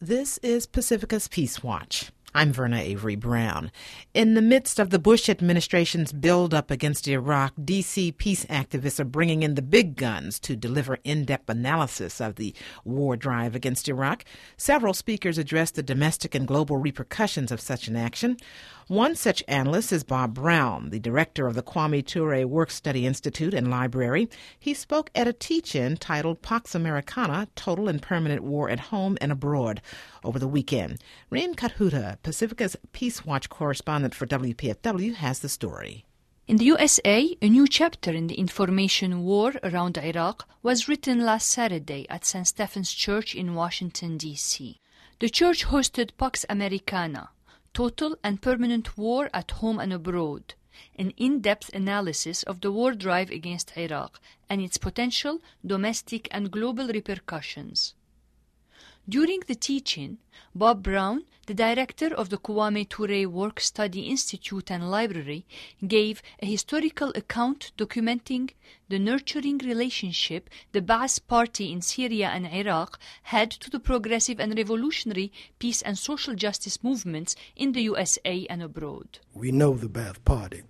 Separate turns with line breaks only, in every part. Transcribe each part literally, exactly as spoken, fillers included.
This is Pacifica's Peace Watch. I'm Verna Avery Brown. In the midst of the Bush administration's build-up against Iraq, D C peace activists are bringing in the big guns to deliver in-depth analysis of the war drive against Iraq. Several speakers addressed the domestic and global repercussions of such an action. One such analyst is Bob Brown, the director of the Kwame Ture Work-Study Institute and Library. He spoke at a teach-in titled Pax Americana, Total and Permanent War at Home and Abroad, over the weekend. Reem Kathuta, Pacifica's Peace Watch correspondent for W P F W, has the story.
In the U S A, a new chapter in the information war around Iraq was written last Saturday at Saint Stephen's Church in Washington, D C The church hosted Pax Americana, Total and Permanent War at Home and Abroad, an in-depth analysis of the war drive against Iraq and its potential domestic and global repercussions. During the teach-in, Bob Brown, the director of the Kwame Ture Work-Study Institute and Library, gave a historical account documenting the nurturing relationship the Ba'ath Party in Syria and Iraq had to the progressive and revolutionary peace and social justice movements in the U S A and abroad.
We know the Ba'ath Party.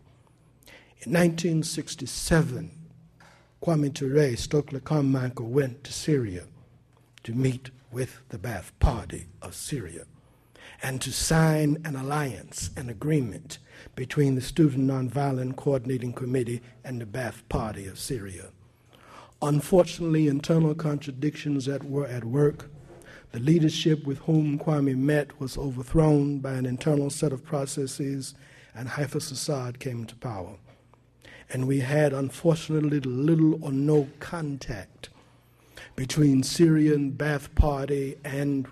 In nineteen sixty-seven, Kwame Ture, Stokely Carmichael, went to Syria to meet with the Ba'ath Party of Syria and to sign an alliance, an agreement between the Student Nonviolent Coordinating Committee and the Ba'ath Party of Syria. Unfortunately, internal contradictions that were at work. The leadership with whom Kwame met was overthrown by an internal set of processes, and Hafiz Assad came to power. And we had, unfortunately, little or no contact between Syrian Ba'ath Party and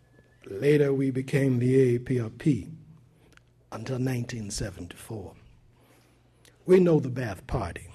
later we became the A A P R P until nineteen seventy-four. We know the Ba'ath Party.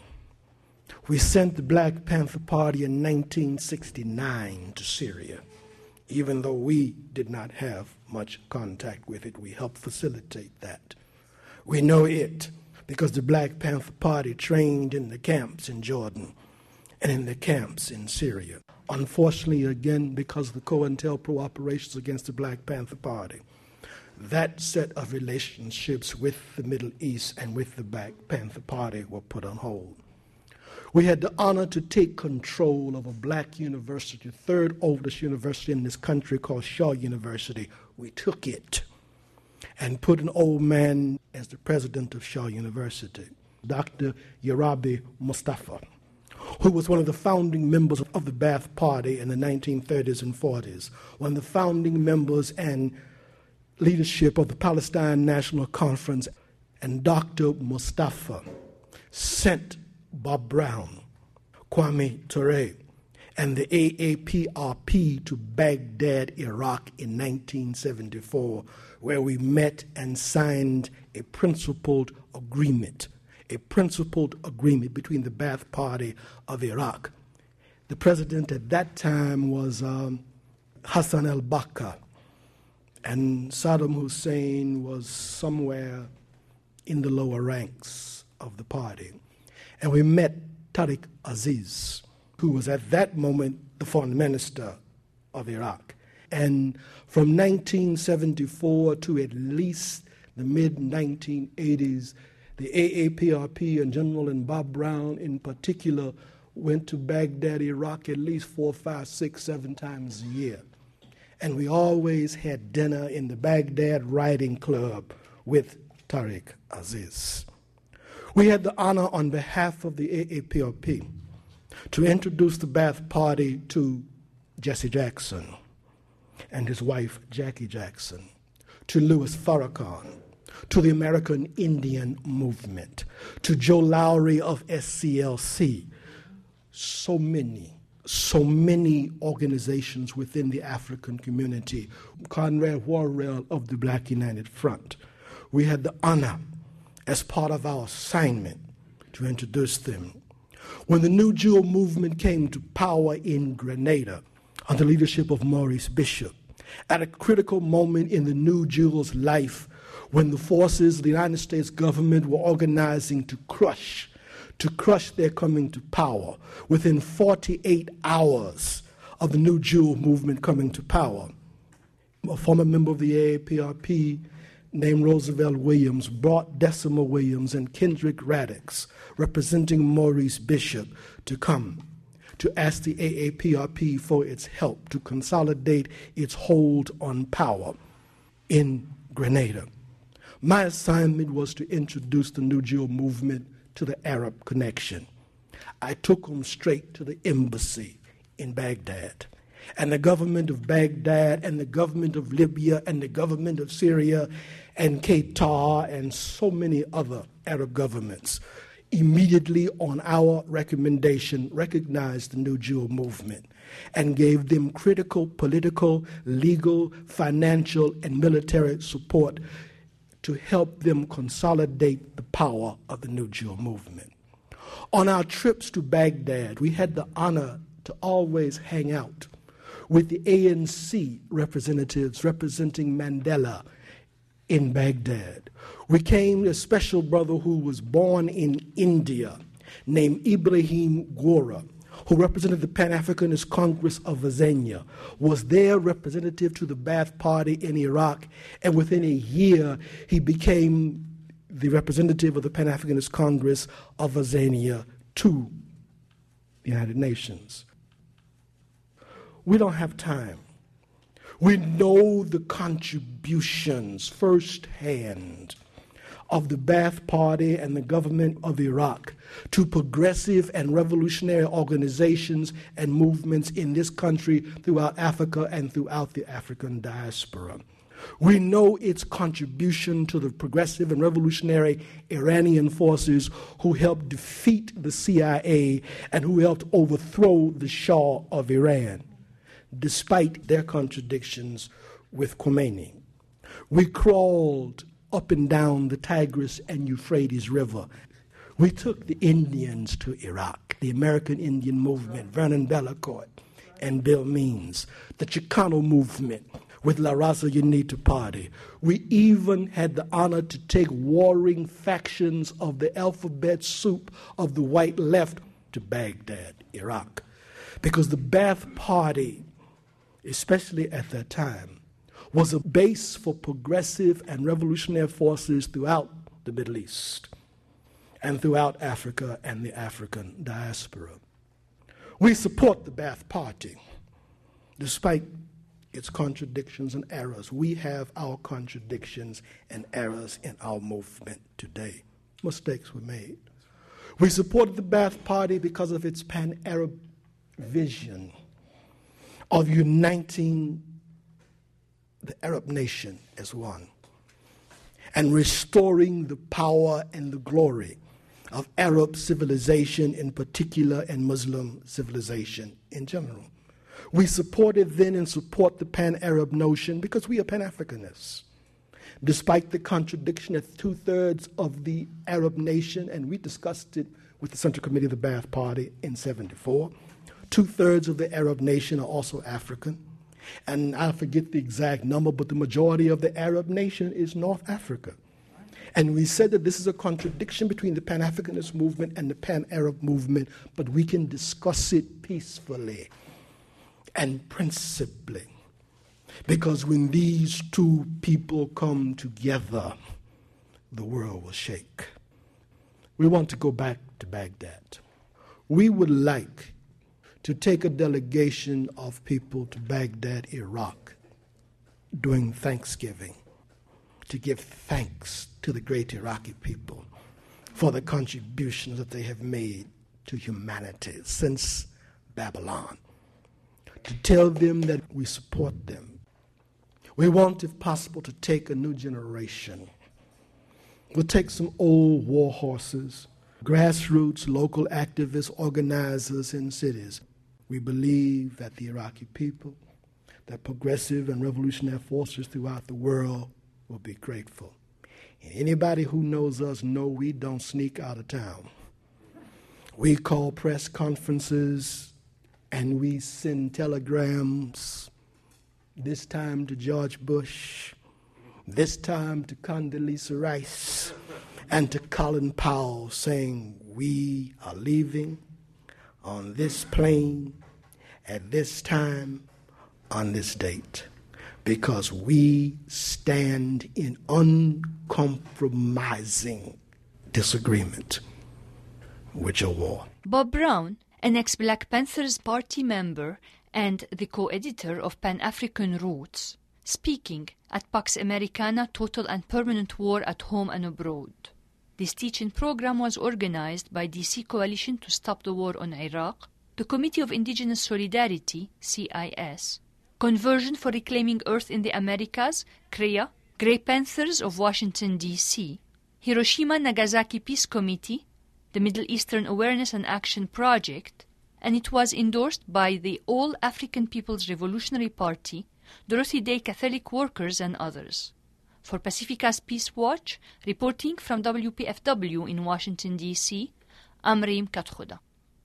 We sent the Black Panther Party in nineteen sixty-nine to Syria. Even though we did not have much contact with it, we helped facilitate that. We know it because the Black Panther Party trained in the camps in Jordan and in the camps in Syria. Unfortunately, again, because of the COINTELPRO operations against the Black Panther Party, that set of relationships with the Middle East and with the Black Panther Party were put on hold. We had the honor to take control of a black university, third oldest university in this country called Shaw University. We took it and put an old man as the president of Shaw University, Doctor Yarabi Mustafa, who was one of the founding members of the Ba'ath Party in the nineteen thirties and forties, one of the founding members and leadership of the Palestine National Conference. And Doctor Mustafa sent Bob Brown, Kwame Ture, and the A A P R P to Baghdad, Iraq in nineteen seventy-four, where we met and signed a principled agreement a principled agreement between the Ba'ath Party of Iraq. The president at that time was um, Hassan al-Bakr, and Saddam Hussein was somewhere in the lower ranks of the party. And we met Tariq Aziz, who was at that moment the foreign minister of Iraq. And from nineteen seventy-four to at least the mid nineteen eighties, the A A P R P and General and Bob Brown in particular went to Baghdad, Iraq at least four, five, six, seven times a year. And we always had dinner in the Baghdad Riding Club with Tariq Aziz. We had the honor on behalf of the A A P R P to introduce the Ba'ath Party to Jesse Jackson and his wife Jackie Jackson, to Louis Farrakhan, to the American Indian Movement, to Joe Lowry of S C L C. So many, so many organizations within the African community. Conrad Worrell of the Black United Front. We had the honor, as part of our assignment, to introduce them. When the New Jewel movement came to power in Grenada, under the leadership of Maurice Bishop, at a critical moment in the New Jewel's life, when the forces of the United States government were organizing to crush, to crush their coming to power, within forty-eight hours of the New Jewel movement coming to power, a former member of the A A P R P named Roosevelt Williams brought Decima Williams and Kendrick Radix, representing Maurice Bishop, to come to ask the A A P R P for its help to consolidate its hold on power in Grenada. My assignment was to introduce the New Deal movement to the Arab connection. I took them straight to the embassy in Baghdad. And the government of Baghdad and the government of Libya and the government of Syria and Qatar and so many other Arab governments immediately on our recommendation recognized the New Deal movement and gave them critical political, legal, financial, and military support to help them consolidate the power of the New Deal movement. On our trips to Baghdad, we had the honor to always hang out with the A N C representatives representing Mandela in Baghdad. We came to a special brother who was born in India named Ibrahim Gora, who represented the Pan-Africanist Congress of Azania, was their representative to the Ba'ath Party in Iraq, and within a year he became the representative of the Pan-Africanist Congress of Azania to the United Nations. We don't have time. We know the contributions firsthand of the Ba'ath Party and the government of Iraq to progressive and revolutionary organizations and movements in this country, throughout Africa and throughout the African diaspora. We know its contribution to the progressive and revolutionary Iranian forces who helped defeat the C I A and who helped overthrow the Shah of Iran, despite their contradictions with Khomeini. We crawled up and down the Tigris and Euphrates River. We took the Indians to Iraq, the American Indian movement, Vernon Bellecourt and Bill Means, the Chicano movement with La Raza Unita Party. We even had the honor to take warring factions of the alphabet soup of the white left to Baghdad, Iraq, because the Ba'ath Party, especially at that time, was a base for progressive and revolutionary forces throughout the Middle East and throughout Africa and the African diaspora. We support the Ba'ath Party, despite its contradictions and errors. We have our contradictions and errors in our movement today. Mistakes were made. We supported the Ba'ath Party because of its pan-Arab vision of uniting the Arab nation as one and restoring the power and the glory of Arab civilization in particular and Muslim civilization in general. We supported then and support the pan-Arab notion because we are Pan-Africanists. Despite the contradiction that two-thirds of the Arab nation, and we discussed it with the Central Committee of the Ba'ath Party in seventy-four, two-thirds of the Arab nation are also African. And I forget the exact number, but the majority of the Arab nation is North Africa. And we said that this is a contradiction between the Pan-Africanist movement and the Pan-Arab movement, but we can discuss it peacefully and principally. Because when these two people come together, the world will shake. We want to go back to Baghdad. We would like to take a delegation of people to Baghdad, Iraq, during Thanksgiving, to give thanks to the great Iraqi people for the contributions that they have made to humanity since Babylon, to tell them that we support them. We want, if possible, to take a new generation. We'll take some old war horses, grassroots, local activists, organizers in cities. We believe that the Iraqi people, that progressive and revolutionary forces throughout the world will be grateful. And anybody who knows us know we don't sneak out of town. We call press conferences and we send telegrams, this time to George Bush, this time to Condoleezza Rice, and to Colin Powell, saying we are leaving on this plane at this time on this date, because we stand in uncompromising disagreement with your war.
Bob Brown, an ex-Black Panthers Party member and the co-editor of Pan-African Roots, speaking at Pax Americana Total and Permanent War at Home and Abroad. This teaching program was organized by D C Coalition to Stop the War on Iraq, the Committee of Indigenous Solidarity, C I S, Conversion for Reclaiming Earth in the Americas, C R E A, Grey Panthers of Washington, D C, Hiroshima-Nagasaki Peace Committee, the Middle Eastern Awareness and Action Project, and it was endorsed by the All African People's Revolutionary Party, Dorothy Day Catholic Workers, and others. For Pacifica's Peace Watch, reporting from W P F W in Washington, D C, I'm Reem Katkhuda.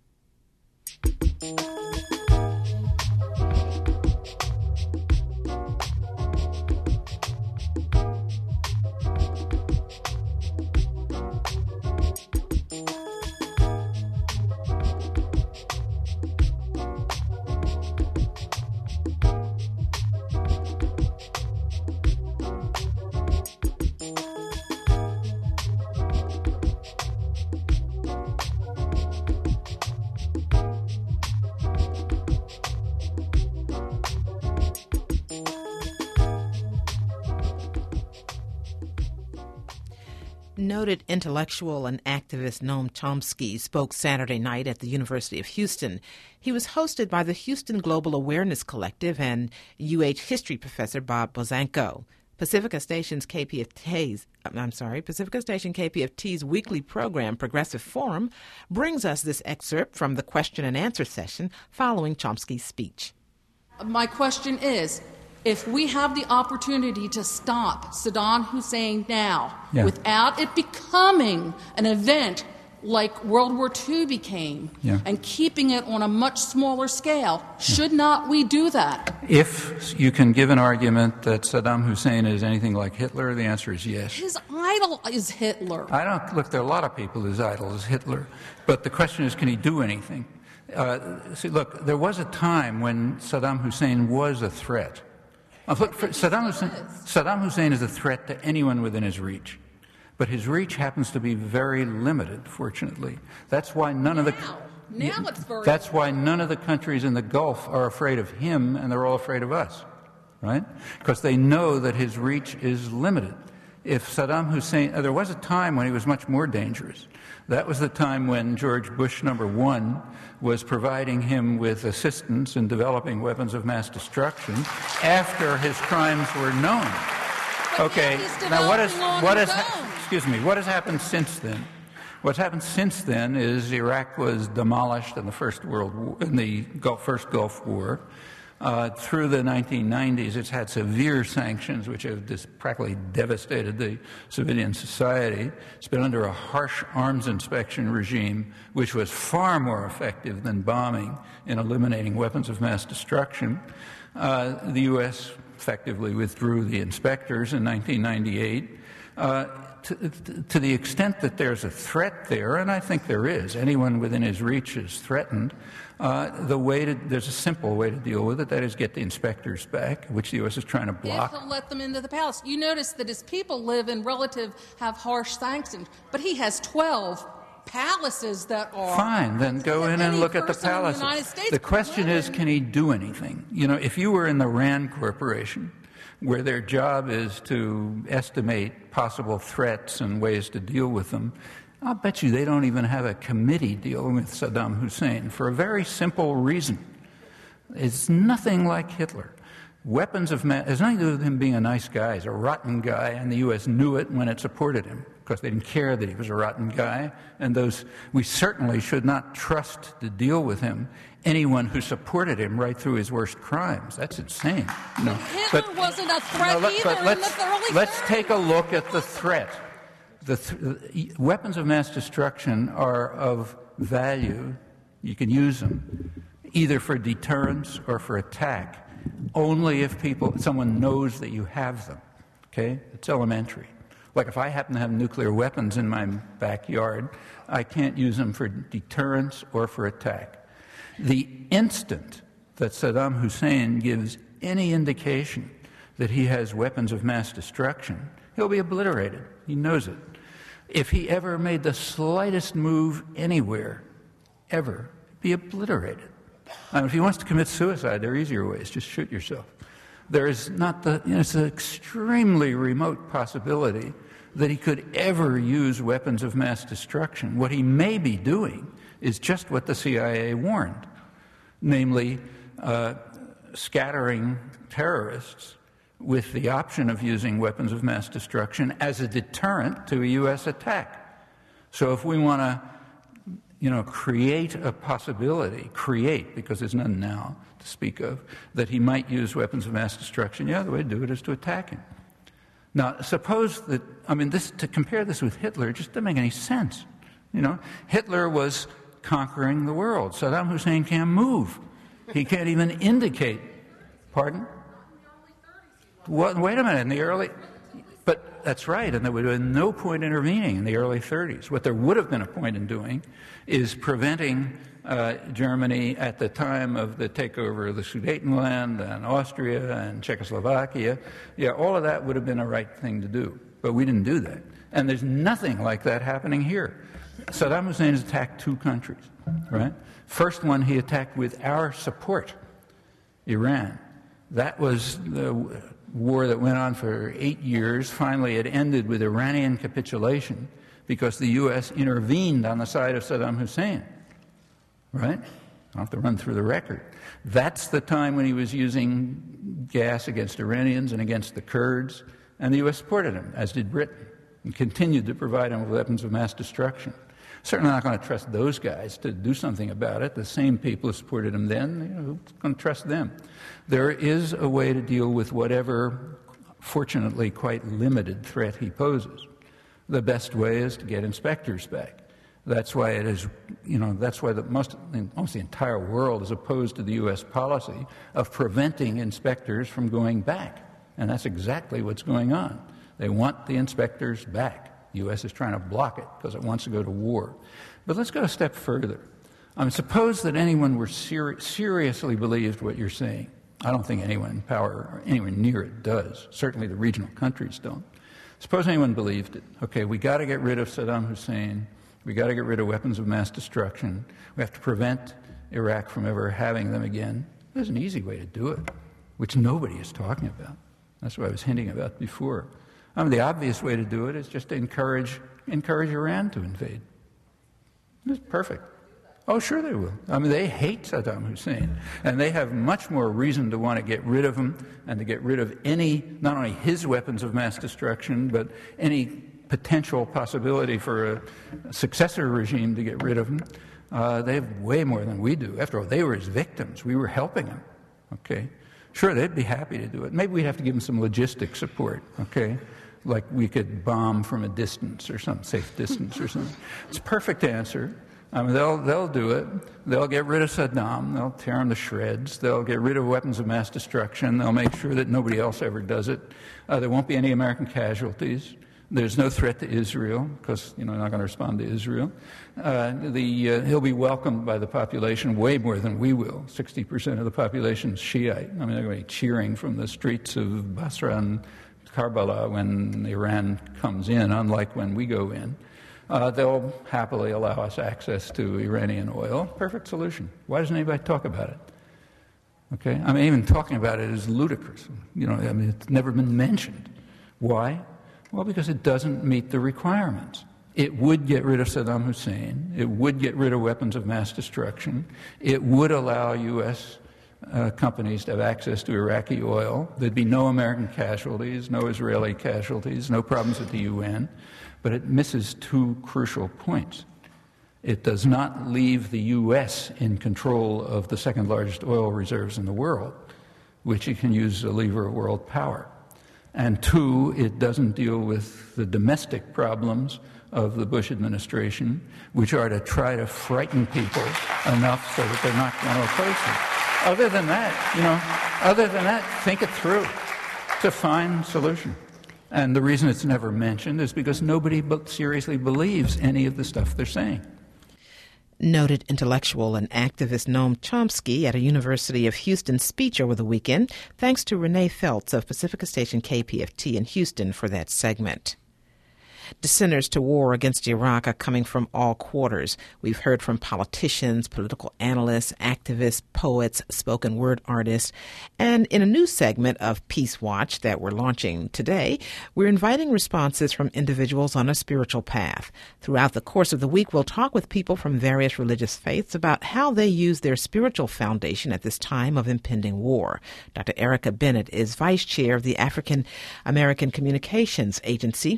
Noted intellectual and activist Noam Chomsky spoke Saturday night at the University of Houston. He was hosted by the Houston Global Awareness Collective and U H history professor Bob Bozanko. Pacifica Station's K P F T's, I'm sorry, Pacifica Station K P F T's weekly program, Progressive Forum, brings us this excerpt from the question and answer session following Chomsky's speech.
My question is, if we have the opportunity to stop Saddam Hussein now, yeah, without it becoming an event like World War Two became, yeah, and keeping it on a much smaller scale, should yeah. not we do that?
If you can give an argument that Saddam Hussein is anything like Hitler, the answer is yes.
His idol is Hitler.
I don't, look, there are a lot of people whose idol is Hitler, but the question is, can he do anything? Uh, see, look, there was a time when Saddam Hussein was a threat. Uh, look, for Saddam Hussein, Saddam Hussein is a threat to anyone within his reach, but his reach happens to be very limited. Fortunately, that's why none
now,
of the
now it's very
that's why none of the countries in the Gulf are afraid of him, and they're all afraid of us, right? Because they know that his reach is limited. If Saddam Hussein, uh, there was a time when he was much more dangerous. That was the time when George Bush number one was providing him with assistance in developing weapons of mass destruction after his crimes were known. Okay, now what has what has excuse me, what has happened since then? What's happened since then is Iraq was demolished in the First World War, in the Gulf, First Gulf War. Uh, through the nineteen nineties, it's had severe sanctions which have dis- practically devastated the civilian society. It's been under a harsh arms inspection regime, which was far more effective than bombing in eliminating weapons of mass destruction. Uh, the U S effectively withdrew the inspectors in nineteen ninety-eight. Uh, to, to the extent that there's a threat there, and I think there is, anyone within his reach is threatened, uh, the way to, there's a simple way to deal with it, that is get the inspectors back, which the U S is trying to block.
If he'll let them into the palace. You notice that his people live in relative, have harsh sanctions, but he has twelve palaces that are...
Fine, then go in and look at the palaces. The, the question is, can he do anything? You know, if you were in the RAND Corporation, where their job is to estimate possible threats and ways to deal with them, I'll bet you they don't even have a committee dealing with Saddam Hussein for a very simple reason. It's nothing like Hitler. Weapons of mass, there's nothing to do with him being a nice guy. He's a rotten guy, and the U S knew it when it supported him, because they didn't care that he was a rotten guy. And those, we certainly should not trust to deal with him anyone who supported him right through his worst crimes. That's insane. You know.
Hitler
but,
wasn't a threat
no, let,
either.
But let's,
in the early
let's
thirties.
take a look at the threat. The th- weapons of mass destruction are of value. You can use them either for deterrence or for attack, only if people, someone knows that you have them. Okay? It's elementary. Like if I happen to have nuclear weapons in my backyard, I can't use them for deterrence or for attack. The instant that Saddam Hussein gives any indication that he has weapons of mass destruction, he'll be obliterated. He knows it. If he ever made the slightest move anywhere, ever, be obliterated. And if he wants to commit suicide, there are easier ways. Just shoot yourself. There is not the, you know, it's an extremely remote possibility that he could ever use weapons of mass destruction. What he may be doing is just what the C I A warned, namely uh, scattering terrorists with the option of using weapons of mass destruction as a deterrent to a U S attack. So if we want to, you know, create a possibility, create, because there's none now to speak of, that he might use weapons of mass destruction, yeah, the way to do it is to attack him. Now, suppose that, I mean, this, to compare this with Hitler just doesn't make any sense. You know, Hitler was conquering the world. Saddam Hussein can't move. He can't even indicate. Pardon? Well, wait a minute, in the early, but that's right, and there would have been no point intervening in the early thirties. What there would have been a point in doing is preventing uh, Germany at the time of the takeover of the Sudetenland and Austria and Czechoslovakia. Yeah, all of that would have been a right thing to do, but we didn't do that. And there's nothing like that happening here. Saddam Hussein has attacked two countries, right? First one he attacked with our support, Iran. That was the war that went on for eight years. Finally, it ended with Iranian capitulation because the U S intervened on the side of Saddam Hussein, right? I'll have to run through the record. That's the time when he was using gas against Iranians and against the Kurds, and the U S supported him, as did Britain, and continued to provide him with weapons of mass destruction. Certainly not going to trust those guys to do something about it. The same people who supported him then, you know, who's going to trust them? There is a way to deal with whatever, fortunately, quite limited threat he poses. The best way is to get inspectors back. That's why it is, you know, that's why the, most, almost the entire world is opposed to the U S policy of preventing inspectors from going back. And that's exactly what's going on. They want the inspectors back. The U S is trying to block it because it wants to go to war. But let's go a step further. I mean, suppose that anyone were seri- seriously believed what you're saying. I don't think anyone in power or anywhere near it does. Certainly the regional countries don't. Suppose anyone believed it. Okay, we got to get rid of Saddam Hussein. We got to get rid of weapons of mass destruction. We have to prevent Iraq from ever having them again. There's an easy way to do it, which nobody is talking about. That's what I was hinting about before. I mean, the obvious way to do it is just to encourage encourage Iran to invade. It's perfect. Oh, sure they will. I mean, they hate Saddam Hussein, and they have much more reason to want to get rid of him and to get rid of any, not only his weapons of mass destruction, but any potential possibility for a successor regime to get rid of him. Uh, they have way more than we do. After all, they were his victims. We were helping them. Okay? Sure, they'd be happy to do it. Maybe we'd have to give them some logistic support, okay? Like we could bomb from a distance or some safe distance or something. It's a perfect answer. I mean, they'll, they'll do it. They'll get rid of Saddam. They'll tear him to shreds. They'll get rid of weapons of mass destruction. They'll make sure that nobody else ever does it. Uh, there won't be any American casualties. There's no threat to Israel because, you know, they're not going to respond to Israel. Uh, the, uh, he'll be welcomed by the population way more than we will. sixty percent of the population is Shiite. I mean, they're going to be cheering from the streets of Basra and Karbala when Iran comes in, unlike when we go in. Uh, they'll happily allow us access to Iranian oil. Perfect solution. Why doesn't anybody talk about it? Okay? I mean, even talking about it is ludicrous. You know, I mean, it's never been mentioned. Why? Well, because it doesn't meet the requirements. It would get rid of Saddam Hussein. It would get rid of weapons of mass destruction. It would allow U S uh, companies to have access to Iraqi oil. There'd be no American casualties, no Israeli casualties, no problems with the U N. But it misses two crucial points. It does not leave the U S in control of the second largest oil reserves in the world, which it can use as a lever of world power. And two, it doesn't deal with the domestic problems of the Bush administration, which are to try to frighten people enough so that they're not going to oppose it. Other than that, you know, other than that, think it through. It's a fine solution. And the reason it's never mentioned is because nobody seriously believes any of the stuff they're saying.
Noted intellectual and activist Noam Chomsky at a University of Houston speech over the weekend. Thanks to Renee Feltz of Pacifica Station K P F T in Houston for that segment. Dissenters to war against Iraq are coming from all quarters. We've heard from politicians, political analysts, activists, poets, spoken word artists. And in a new segment of Peace Watch that we're launching today, we're inviting responses from individuals on a spiritual path. Throughout the course of the week, we'll talk with people from various religious faiths about how they use their spiritual foundation at this time of impending war. Doctor Erica Bennett is vice chair of the African American Communications Agency.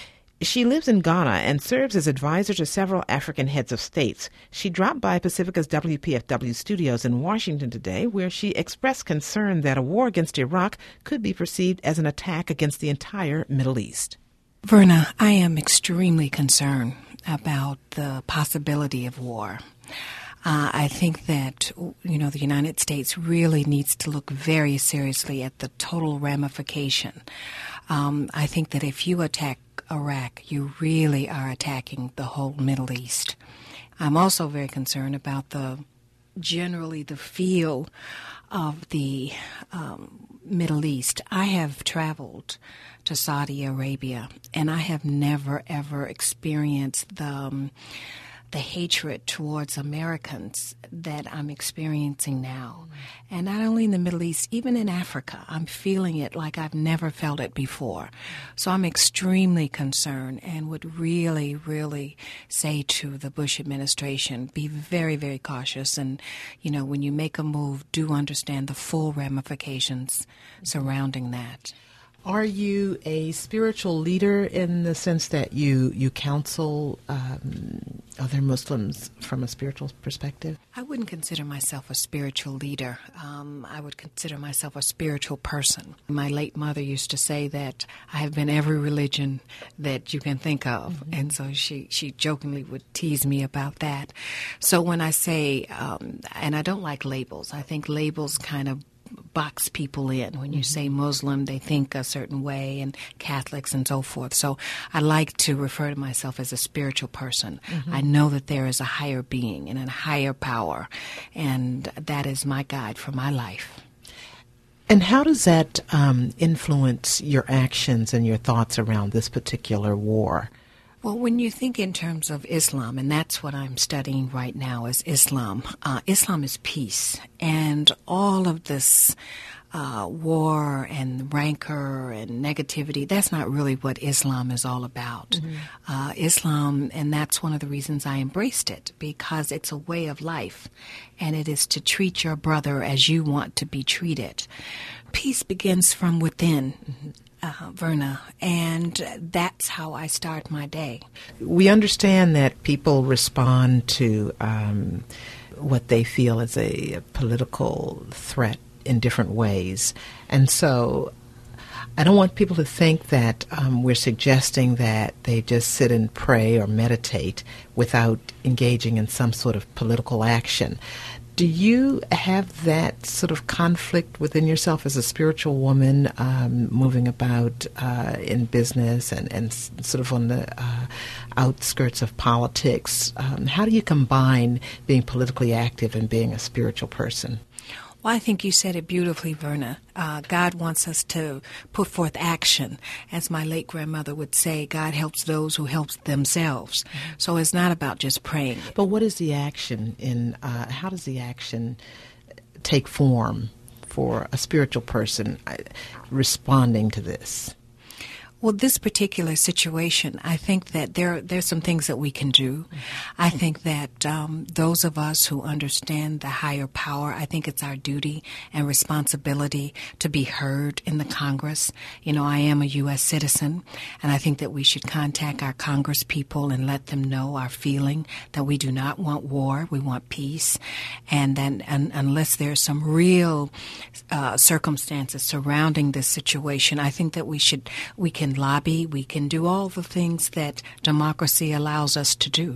She lives in Ghana and serves as advisor to several African heads of states. She dropped by Pacifica's W P F W studios in Washington today, where she expressed concern that a war against Iraq could be perceived as an attack against the entire Middle East.
Verna, I am extremely concerned about the possibility of war. Uh, I think that, you know, the United States really needs to look very seriously at the total ramification. Um, I think that if you attack Iraq, you really are attacking the whole Middle East. I'm also very concerned about the generally the feel of the um, Middle East. I have traveled to Saudi Arabia, and I have never, ever experienced the um, the hatred towards Americans that I'm experiencing now. And not only in the Middle East, even in Africa, I'm feeling it like I've never felt it before. So I'm extremely concerned and would really, really say to the Bush administration, be very, very cautious. And, you know, when you make a move, do understand the full ramifications surrounding that.
Are you a spiritual leader in the sense that you, you counsel um, other Muslims from a spiritual perspective?
I wouldn't consider myself a spiritual leader. Um, I would consider myself a spiritual person. My late mother used to say that I have been every religion that you can think of. Mm-hmm. And so she, she jokingly would tease me about that. So when I say, um, and I don't like labels, I think labels kind of box people in. When you say Muslim, they think a certain way, and Catholics and so forth. So I like to refer to myself as a spiritual person. Mm-hmm. I know that there is a higher being and a higher power, and that is my guide for my life.
And how does that um, influence your actions and your thoughts around this particular war?
Well, when you think in terms of Islam, and that's what I'm studying right now is Islam, uh, Islam is peace. And all of this uh, war and rancor and negativity, that's not really what Islam is all about. Mm-hmm. Uh, Islam, and that's one of the reasons I embraced it, because it's a way of life, and it is to treat your brother as you want to be treated. Peace begins from within. Mm-hmm. Uh, Verna, and that's how I start my day.
We understand that people respond to um, what they feel is a, a political threat in different ways. And so I don't want people to think that um, we're suggesting that they just sit and pray or meditate without engaging in some sort of political action. Do you have that sort of conflict within yourself as a spiritual woman, um, moving about uh, in business and, and s- sort of on the uh, outskirts of politics? Um, how do you combine being politically active and being a spiritual person?
Well, I think you said it beautifully, Verna. Uh, God wants us to put forth action. As my late grandmother would say, God helps those who help themselves. Mm-hmm. So it's not about just praying.
But what is the action in, uh, how does the action take form for a spiritual person uh, responding to this?
Well, this particular situation, I think that there there's some things that we can do. I think that um, those of us who understand the higher power, I think it's our duty and responsibility to be heard in the Congress. You know, I am a U S citizen, and I think that we should contact our Congress people and let them know our feeling that we do not want war, we want peace, and then and, unless there's some real uh, circumstances surrounding this situation, I think that we should we can lobby, we can do all the things that democracy allows us to do.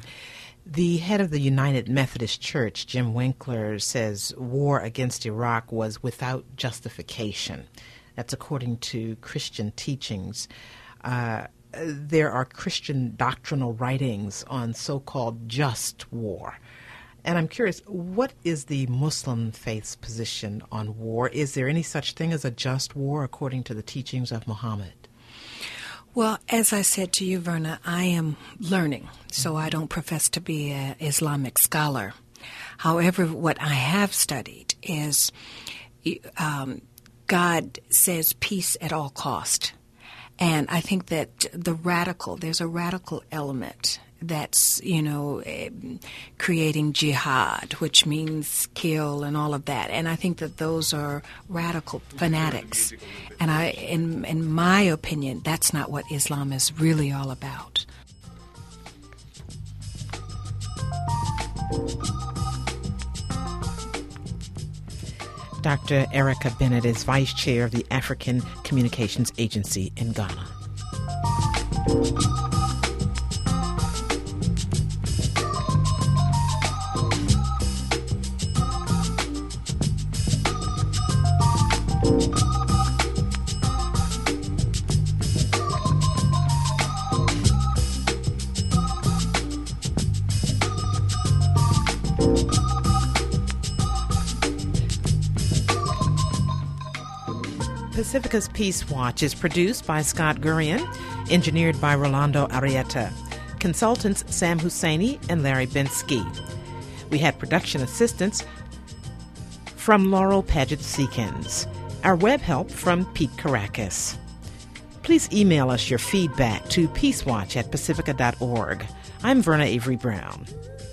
The head of the United Methodist Church, Jim Winkler, says war against Iraq was without justification. That's according to Christian teachings. Uh, there are Christian doctrinal writings on so-called just war. And I'm curious, what is the Muslim faith's position on war? Is there any such thing as a just war according to the teachings of Muhammad?
Well, as I said to you, Verna, I am learning, so I don't profess to be an Islamic scholar. However, what I have studied is um, God says peace at all cost. And I think that the radical, there's a radical element that's, you know, creating jihad, which means kill and all of that. And I think that those are radical fanatics. And I, in, in my opinion, that's not what Islam is really all about.
Doctor Erica Bennett is Vice Chair of the African Communications Agency in Ghana. Pacifica's Peace Watch is produced by Scott Gurian, engineered by Rolando Arrieta, consultants Sam Husseini and Larry Bensky. We had production assistance from Laurel Paget-Seekins. Our web help from Pete Caracas. Please email us your feedback to peacewatch at pacifica dot org. I'm Verna Avery Brown.